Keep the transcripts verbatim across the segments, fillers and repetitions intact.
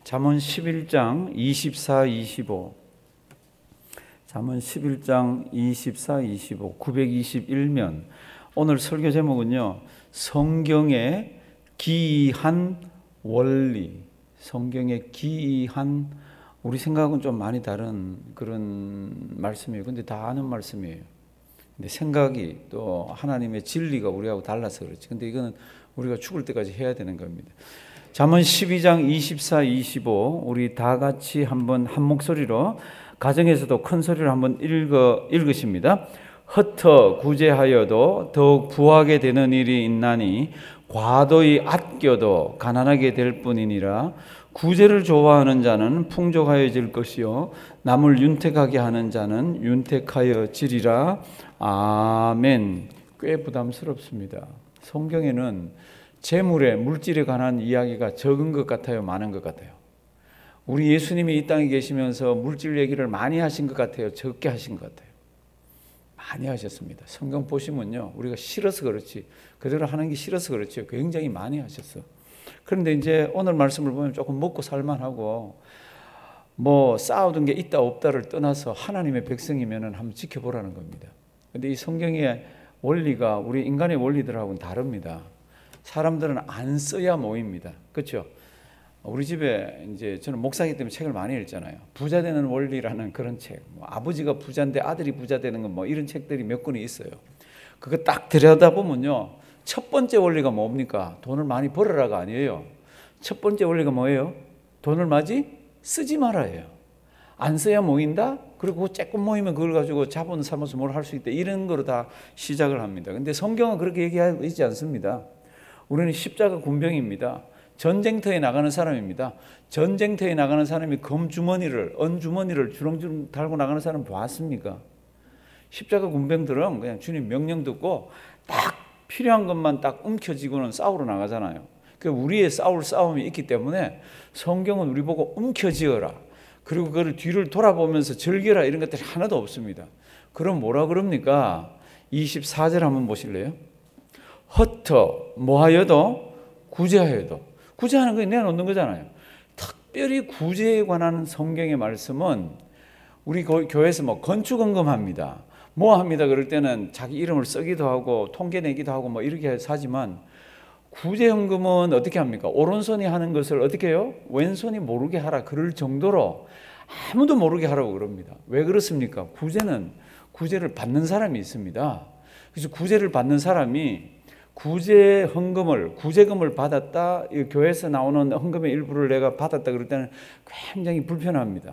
잠언 십일 장 이십사, 이십오. 잠언 십일 장 이십사, 이십오. 구백이십일 면. 오늘 설교 제목은요, 성경의 기이한 원리. 성경의 기이한, 우리 생각은 좀 많이 다른 그런 말씀이에요. 근데 다 아는 말씀이에요. 근데 생각이 또 하나님의 진리가 우리하고 달라서 그렇지. 근데 이거는 우리가 죽을 때까지 해야 되는 겁니다. 잠언 십이 장 이십사, 이십오. 우리 다 같이 한번 한 목소리로, 가정에서도 큰 소리로 한번 읽어 읽으십니다. 흩어 구제하여도 더욱 부하게 되는 일이 있나니 과도히 아껴도 가난하게 될 뿐이니라. 구제를 좋아하는 자는 풍족하여질 것이요 남을 윤택하게 하는 자는 윤택하여지리라. 아멘. 꽤 부담스럽습니다. 성경에는 재물에, 물질에 관한 이야기가 적은 것 같아요, 많은 것 같아요? 우리 예수님이 이 땅에 계시면서 물질 얘기를 많이 하신 것 같아요, 적게 하신 것 같아요? 많이 하셨습니다. 성경 보시면요, 우리가 싫어서 그렇지, 그대로 하는 게 싫어서 그렇지 굉장히 많이 하셨어. 그런데 이제 오늘 말씀을 보면 조금 먹고 살만하고, 뭐 쌓아둔 게 있다 없다를 떠나서 하나님의 백성이면은 한번 지켜보라는 겁니다. 근데 이 성경의 원리가 우리 인간의 원리들하고는 다릅니다. 사람들은 안 써야 모입니다. 그렇죠? 우리 집에 이제 저는 목사이기 때문에 책을 많이 읽잖아요. 부자 되는 원리라는 그런 책, 뭐 아버지가 부자인데 아들이 부자 되는 건 뭐 이런 책들이 몇 권이 있어요. 그거 딱 들여다보면요, 첫 번째 원리가 뭡니까? 돈을 많이 벌어라가 아니에요. 첫 번째 원리가 뭐예요? 돈을 마지 쓰지 말아요. 안 써야 모인다? 그리고 조금 모이면 그걸 가지고 자본 삼아서 뭘 할 수 있다. 이런 거로 다 시작을 합니다. 근데 성경은 그렇게 얘기하고 있지 않습니다. 우리는 십자가 군병입니다. 전쟁터에 나가는 사람입니다. 전쟁터에 나가는 사람이 검주머니를, 은주머니를 주렁주렁 달고 나가는 사람 봤습니까? 십자가 군병들은 그냥 주님 명령 듣고 딱 필요한 것만 딱 움켜쥐고는 싸우러 나가잖아요. 그 우리의 싸울 싸움이 있기 때문에 성경은 우리 보고 움켜쥐어라, 그리고 그걸 뒤를 돌아보면서 즐겨라, 이런 것들이 하나도 없습니다. 그럼 뭐라 그럽니까? 이십사 절 한번 보실래요? 흩어 뭐하여도 구제하여도. 구제하는 거 내놓는 거잖아요. 특별히 구제에 관한 성경의 말씀은 우리 교회에서 뭐 건축헌금합니다, 뭐 합니다 그럴 때는 자기 이름을 쓰기도 하고 통계 내기도 하고 뭐 이렇게 해서 하지만, 구제헌금은 어떻게 합니까? 오른손이 하는 것을 어떻게 해요? 왼손이 모르게 하라, 그럴 정도로 아무도 모르게 하라고 그럽니다. 왜 그렇습니까? 구제는 구제를 받는 사람이 있습니다. 그래서 구제를 받는 사람이 구제 헌금을, 구제금을 받았다, 교회에서 나오는 헌금의 일부를 내가 받았다 그럴 때는 굉장히 불편합니다.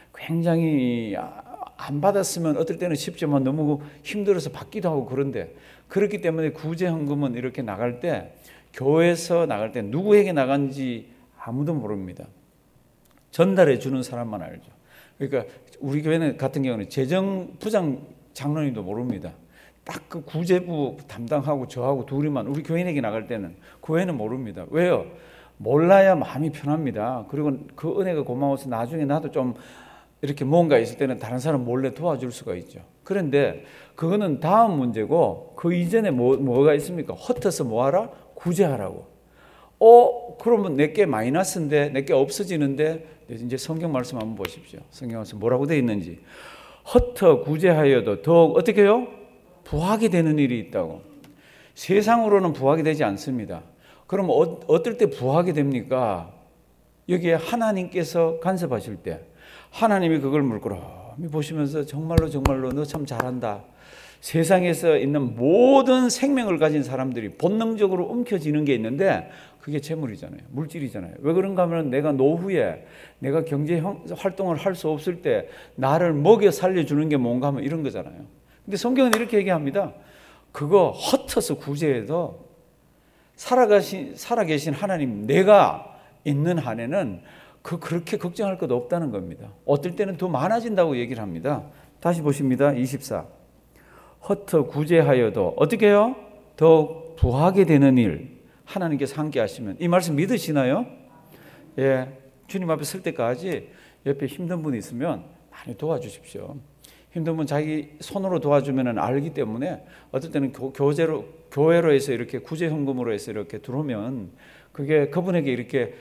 굉장히 안 받았으면 어떨 때는 쉽지만 너무 힘들어서 받기도 하고, 그런데 그렇기 때문에 구제 헌금은 이렇게 나갈 때, 교회에서 나갈 때 누구에게 나간지 아무도 모릅니다. 전달해 주는 사람만 알죠. 그러니까 우리 교회는 같은 경우는 재정부장 장로님도 모릅니다. 딱 그 구제부 담당하고 저하고 둘이만 우리 교인에게 나갈 때는, 교회는 모릅니다. 왜요? 몰라야 마음이 편합니다. 그리고 그 은혜가 고마워서 나중에 나도 좀 이렇게 뭔가 있을 때는 다른 사람 몰래 도와줄 수가 있죠. 그런데 그거는 다음 문제고, 그 이전에 뭐, 뭐가 있습니까? 흩어서 뭐하라? 구제하라고. 어, 그러면 내게 마이너스인데, 내게 없어지는데. 이제 성경 말씀 한번 보십시오. 성경 말씀 뭐라고 되어 있는지. 흩어 구제하여도 더욱 어떻게 해요? 부하게 되는 일이 있다고. 세상으로는 부하게 되지 않습니다. 그럼 어, 어떨 때 부하게 됩니까? 여기에 하나님께서 간섭하실 때, 하나님이 그걸 물끄러미 보시면서 정말로 정말로 너 참 잘한다. 세상에서 있는 모든 생명을 가진 사람들이 본능적으로 움켜쥐는 게 있는데, 그게 재물이잖아요. 물질이잖아요. 왜 그런가 하면 내가 노후에 내가 경제 활동을 할 수 없을 때 나를 먹여 살려주는 게 뭔가 하면 이런 거잖아요. 근데 성경은 이렇게 얘기합니다. 그거 흩어서 구제해도 살아가신, 살아계신 하나님, 내가 있는 한에는 그 그렇게 걱정할 것 없다는 겁니다. 어떨 때는 더 많아진다고 얘기를 합니다. 다시 보십니다. 이십사. 흩어 구제하여도 어떻게 해요? 더 부하게 되는 일, 하나님께서 함께 하시면. 이 말씀 믿으시나요? 예, 주님 앞에 설 때까지 옆에 힘든 분이 있으면 많이 도와주십시오. 힘든 분 자기 손으로 도와주면 알기 때문에, 어떨 때는 교, 교제로, 교회로 해서 이렇게 구제 헌금으로 해서 이렇게 들어오면 그게 그분에게 이렇게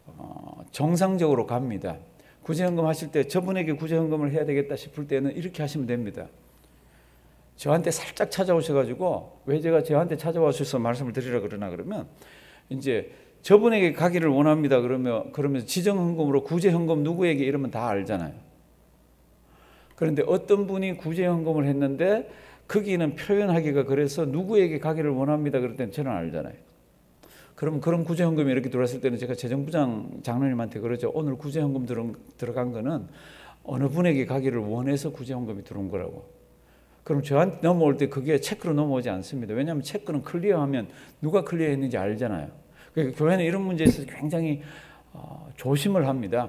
어, 정상적으로 갑니다. 구제헌금 하실 때 저분에게 구제헌금을 해야 되겠다 싶을 때는 이렇게 하시면 됩니다. 저한테 살짝 찾아오셔가지고 왜 제가 저한테 찾아와셔서 말씀을 드리라 그러나 그러면 이제 저분에게 가기를 원합니다. 그러면 그러면 지정헌금으로 구제헌금 누구에게 이러면 다 알잖아요. 그런데 어떤 분이 구제헌금을 했는데 거기는 표현하기가 그래서 누구에게 가기를 원합니다. 그럴 때는 저는 알잖아요. 그럼 그런 구제헌금이 이렇게 들어왔을 때는 제가 재정부장 장로님한테 그러죠. 오늘 구제헌금 들어간 거는 어느 분에게 가기를 원해서 구제헌금이 들어온 거라고. 그럼 저한테 넘어올 때 그게 체크로 넘어오지 않습니다. 왜냐하면 체크는 클리어하면 누가 클리어했는지 알잖아요. 그러니까 교회는 이런 문제에 있어서 굉장히 어, 조심을 합니다.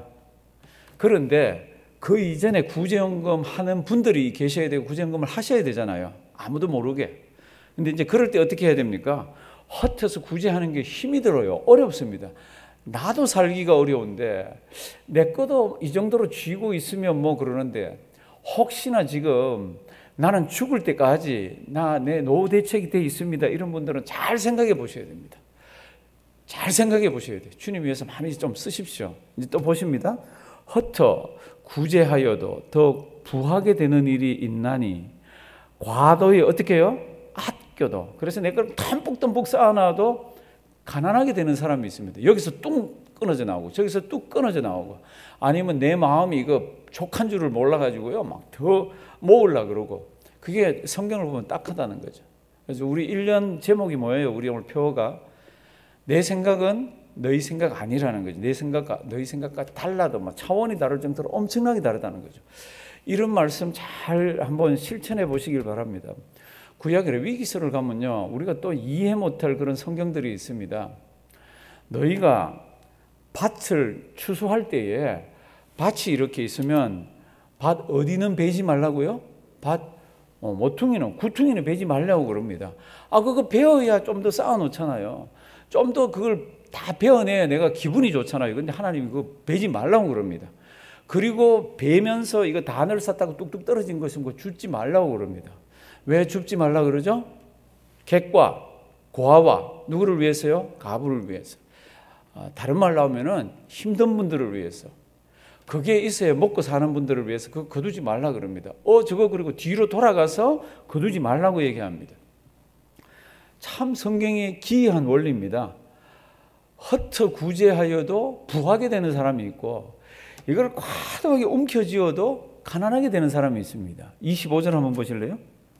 그런데 그 이전에 구제헌금 하는 분들이 계셔야 되고 구제헌금을 하셔야 되잖아요. 아무도 모르게. 근데 이제 그럴 때 어떻게 해야 됩니까? 헛해서 구제하는 게 힘이 들어요. 어렵습니다. 나도 살기가 어려운데 내 것도 이 정도로 쥐고 있으면 뭐 그러는데 혹시나 지금 나는 죽을 때까지 나 내 노후 대책이 돼 있습니다. 이런 분들은 잘 생각해 보셔야 됩니다. 잘 생각해 보셔야 돼요. 주님 위해서 많이 좀 쓰십시오. 이제 또 보십니다. 헛터 구제하여도 더 부하게 되는 일이 있나니 과도히 어떻게 해요? 아껴도. 그래서 내 걸 덤뿍덤뿍 쌓아놔도 가난하게 되는 사람이 있습니다. 여기서 뚝 끊어져 나오고 저기서 뚝 끊어져 나오고 아니면 내 마음이 이거 족한 줄을 몰라가지고요 막 더 모으려고 그러고 그게 성경을 보면 딱하다는 거죠. 그래서 우리 일 년 제목이 뭐예요? 우리 오늘 표어가 내 생각은 너희 생각 아니라는 거죠. 내 생각과 너희 생각과 달라도 막 차원이 다를 정도로 엄청나게 다르다는 거죠. 이런 말씀 잘 한번 실천해 보시길 바랍니다. 구약의 위기설을 가면요, 우리가 또 이해 못할 그런 성경들이 있습니다. 너희가 밭을 추수할 때에 밭이 이렇게 있으면 밭 어디는 베지 말라고요? 밭 어, 모퉁이는 구퉁이는 베지 말라고 그럽니다. 아 그거 베어야 좀 더 쌓아 놓잖아요. 좀 더 그걸 다 베어내야 내가 기분이 좋잖아요. 근데 하나님이 그거 베지 말라고 그럽니다. 그리고 베면서 이거 단을 쌓다가 뚝뚝 떨어진 것은 뭐 줍지 말라고 그럽니다. 왜 줍지 말라고 그러죠? 객과 고아와 누구를 위해서요? 가부를 위해서. 아, 다른 말로 하면은 힘든 분들을 위해서. 그게 있어야 먹고 사는 분들을 위해서 그거 거두지 말라 그럽니다. 어 저거 그리고 뒤로 돌아가서 거두지 말라고 얘기합니다. 참 성경의 기이한 원리입니다. 헛터 구제하여도 부하게 되는 사람이 있고 이걸 과도하게 움켜쥐어도 가난하게 되는 사람이 있습니다. 이십오 절 한번 보실래요?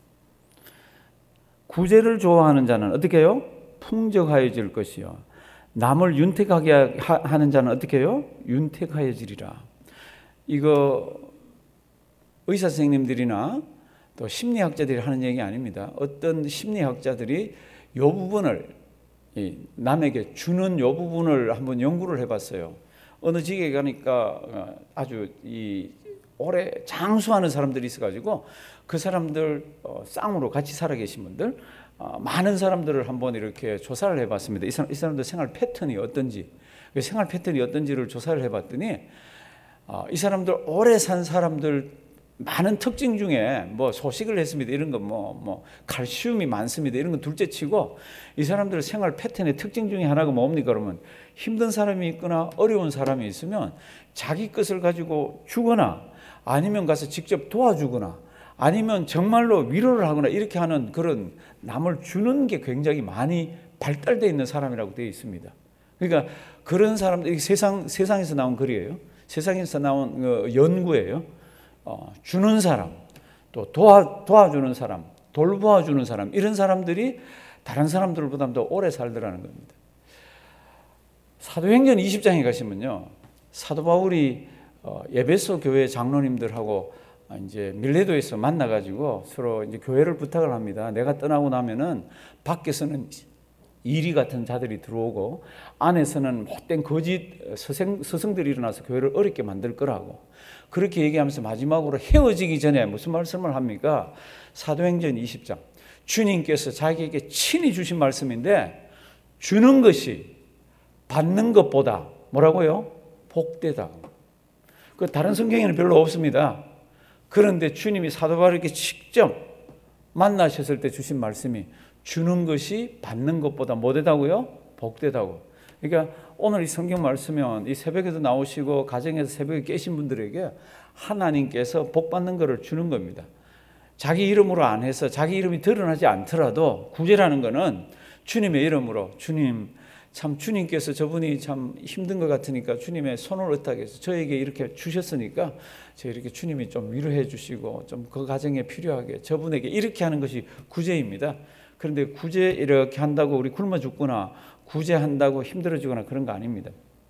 구제를 좋아하는 자는 어떻게 해요? 풍족하여질 것이요. 남을 윤택하게 하는 자는 어떻게 해요? 윤택하여지리라. 이거 의사 선생님들이나 또 심리학자들이 하는 얘기 아닙니다. 어떤 심리학자들이 이 부분을 남에게 주는 이 부분을 한번 연구를 해봤어요. 어느 지역에 가니까 아주 이 오래 장수하는 사람들이 있어가지고 그 사람들 쌍으로 같이 살아 계신 분들 많은 사람들을 한번 이렇게 조사를 해봤습니다. 이, 사람, 이 사람들 생활 패턴이 어떤지 생활 패턴이 어떤지를 조사를 해봤더니 이 사람들 오래 산 사람들 많은 특징 중에 뭐 소식을 했습니다. 이런 건 뭐 뭐 칼슘이 많습니다. 이런 건 둘째치고 이 사람들 생활 패턴의 특징 중에 하나가 뭡니까? 그러면 힘든 사람이 있거나 어려운 사람이 있으면 자기 것을 가지고 주거나 아니면 가서 직접 도와주거나 아니면 정말로 위로를 하거나 이렇게 하는 그런 남을 주는 게 굉장히 많이 발달되어 있는 사람이라고 되어 있습니다. 그러니까 그런 사람들 세상 세상에서 나온 글이에요. 세상에서 나온 어, 연구예요. 어, 주는 사람, 또 도와, 도와주는 사람, 돌보아주는 사람 이런 사람들이 다른 사람들보다 더 오래 살더라는 겁니다. 사도행전 이십 장에 가시면요, 사도 바울이 어, 에베소 교회 장로님들하고 이제 밀레도에서 만나가지고 서로 이제 교회를 부탁을 합니다. 내가 떠나고 나면은 밖에서는 이리 같은 자들이 들어오고 안에서는 못된 거짓 스승, 스승들이 일어나서 교회를 어렵게 만들 거라고 그렇게 얘기하면서 마지막으로 헤어지기 전에 무슨 말씀을 합니까? 사도행전 이십 장 주님께서 자기에게 친히 주신 말씀인데 주는 것이 받는 것보다 뭐라고요? 복되다. 그 다른 성경에는 별로 없습니다. 그런데 주님이 사도 바울에게 직접 만나셨을 때 주신 말씀이 주는 것이 받는 것보다 뭐되다고요? 복되다고. 그러니까 오늘 이 성경 말씀은 이 새벽에도 나오시고 가정에서 새벽에 깨신 분들에게 하나님께서 복 받는 것을 주는 겁니다. 자기 이름으로 안 해서 자기 이름이 드러나지 않더라도 구제라는 것은 주님의 이름으로, 주님 참 주님께서 저분이 참 힘든 것 같으니까 주님의 손을 의탁해서 저에게 이렇게 주셨으니까 저 이렇게 주님이 좀 위로해 주시고 좀 그 가정에 필요하게 저분에게 이렇게 하는 것이 구제입니다. 그런데 구제 이렇게 한다고 우리 굶어 죽거나 구제한다고 힘들어지거나 그런 거 아닙니다.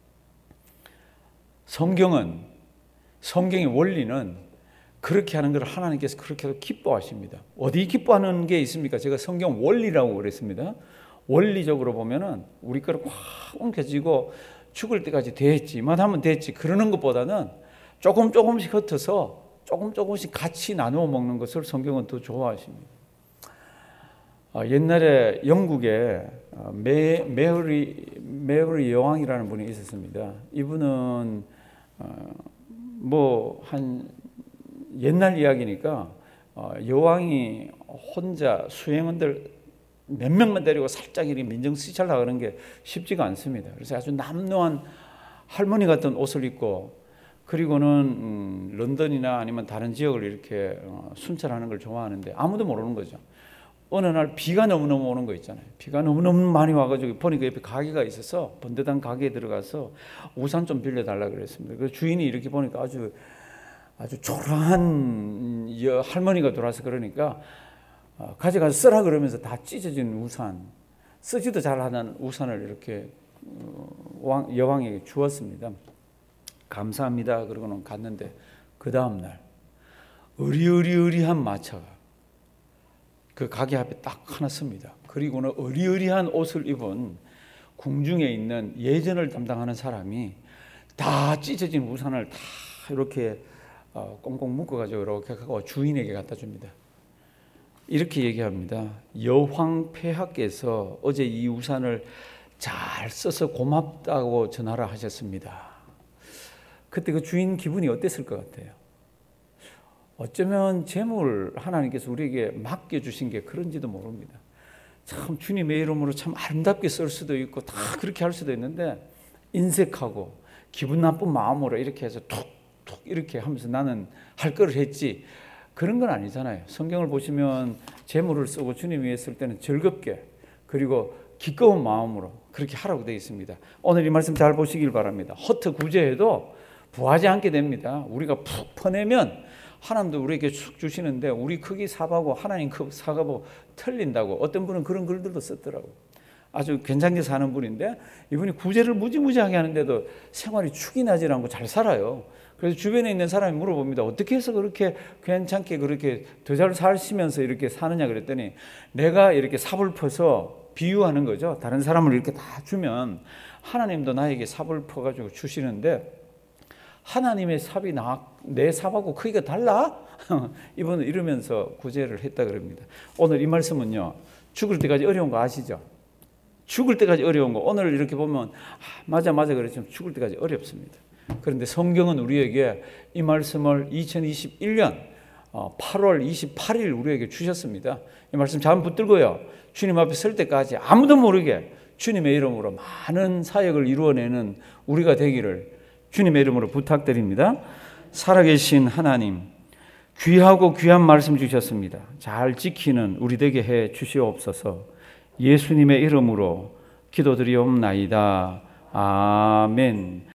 성경은, 성경의 원리는 그렇게 하는 걸 하나님께서 그렇게 기뻐하십니다. 어디 기뻐하는 게 있습니까? 제가 성경 원리라고 그랬습니다. 원리적으로 보면은 우리 거를 확 옮겨지고 죽을 때까지 됐지만 하면 됐지 그러는 것보다는 조금 조금씩 흩어서 조금 조금씩 같이 나누어 먹는 것을 성경은 더 좋아하십니다. 아, 옛날에 영국에 메, 메어리, 메어리 여왕이라는 분이 있었습니다. 이분은 어, 뭐 한 옛날 이야기니까 어, 여왕이 혼자 수행원들 몇 명만 데리고 살짝 이렇게 민정수치하려 하는 게 쉽지가 않습니다. 그래서 아주 남루한 할머니 같은 옷을 입고 그리고는 음, 런던이나 아니면 다른 지역을 이렇게 어, 순찰하는 걸 좋아하는데 아무도 모르는 거죠. 어느 날 비가 너무너무 오는 거 있잖아요. 비가 너무너무 많이 와가지고 보니까 옆에 가게가 있어서 번듯한 가게에 들어가서 우산 좀 빌려달라 그랬습니다. 그 주인이 이렇게 보니까 아주 아주 초라한 할머니가 돌아서 그러니까 가져가서 쓰라 그러면서 다 찢어진 우산, 쓰지도 잘하는 우산을 이렇게 여왕에게 주었습니다. 감사합니다. 그러고는 갔는데 그 다음 날 의리의리의리한 마차가 그 가게 앞에 딱 하나 섭니다. 그리고는 의리의리한 옷을 입은 궁중에 있는 예전을 담당하는 사람이 다 찢어진 우산을 다 이렇게 꽁꽁 묶어가지고 이렇게 하고 주인에게 갖다 줍니다. 이렇게 얘기합니다. 여황 폐하께서 어제 이 우산을 잘 써서 고맙다고 전하라 하셨습니다. 그때 그 주인 기분이 어땠을 것 같아요? 어쩌면 재물 하나님께서 우리에게 맡겨주신 게 그런지도 모릅니다. 참 주님의 이름으로 참 아름답게 쓸 수도 있고 다 그렇게 할 수도 있는데 인색하고 기분 나쁜 마음으로 이렇게 해서 툭툭 이렇게 하면서 나는 할 거를 했지 그런 건 아니잖아요. 성경을 보시면 재물을 쓰고 주님 위해 쓸 때는 즐겁게 그리고 기꺼운 마음으로 그렇게 하라고 되어 있습니다. 오늘 이 말씀 잘 보시길 바랍니다. 허투 구제해도 부하지 않게 됩니다. 우리가 푹 퍼내면 하나님도 우리에게 쭉 주시는데 우리 크기 사바고 하나님 크 사가고 틀린다고 어떤 분은 그런 글들도 썼더라고요. 아주 괜찮게 사는 분인데 이분이 구제를 무지무지하게 하는데도 생활이 축이 나지 않고 잘 살아요. 그래서 주변에 있는 사람이 물어봅니다. 어떻게 해서 그렇게 괜찮게 그렇게 더 잘 사시면서 이렇게 사느냐 그랬더니 내가 이렇게 삽을 퍼서 비유하는 거죠. 다른 사람을 이렇게 다 주면 하나님도 나에게 삽을 퍼가지고 주시는데 하나님의 삽이 나, 내 삽하고 크기가 달라? 이분은 이러면서 구제를 했다 그럽니다. 오늘 이 말씀은요. 죽을 때까지 어려운 거 아시죠? 죽을 때까지 어려운 거. 오늘 이렇게 보면 아, 맞아 맞아 그렇지만 죽을 때까지 어렵습니다. 그런데 성경은 우리에게 이 말씀을 이천이십일 년 팔월 이십팔일 우리에게 주셨습니다. 이 말씀 잘 붙들고요. 주님 앞에 설 때까지 아무도 모르게 주님의 이름으로 많은 사역을 이루어내는 우리가 되기를 주님의 이름으로 부탁드립니다. 살아계신 하나님, 귀하고 귀한 말씀 주셨습니다. 잘 지키는 우리 되게 해 주시옵소서. 예수님의 이름으로 기도드리옵나이다. 아멘.